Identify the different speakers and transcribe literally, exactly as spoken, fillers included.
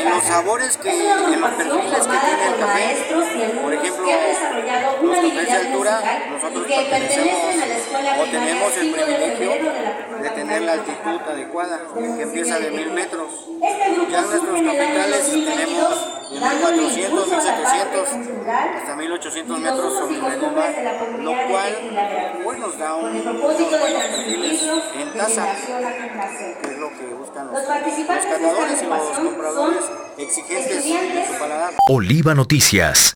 Speaker 1: los sabores que, en los perfiles que tiene el café, por ejemplo, los cafés de altura, nosotros pertenecemos o tenemos el privilegio de tener la altitud adecuada, que empieza de mil metros. Ya nuestros capitales tenemos de mil cuatrocientos, mil setecientos hasta mil ochocientos metros sobre el nivel del mar, lo cual pues, nos da un, unos buenos perfiles en tasa, que es lo que buscan los, los catadores y los compradores exigentes de su paladar.
Speaker 2: Oliva Noticias.